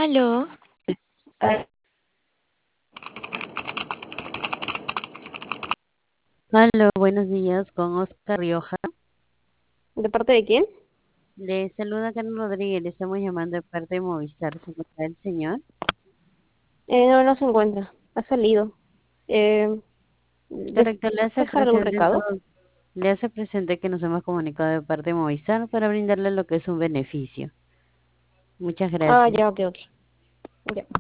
Aló, Ah, Aló, buenos días con Oscar Rioja. ¿de parte de quién? Le saluda Carmen Rodríguez, le estamos llamando de parte de Movistar. ¿Se encuentra el señor? No, no se encuentra, ha salido. Eh, ¿Desea Correcto, dejar algún recado? le hace presente que nos hemos comunicado de parte de Movistar para brindarle lo que es un beneficio. Muchas Ah, gracias. ya, ok, ok. Ya.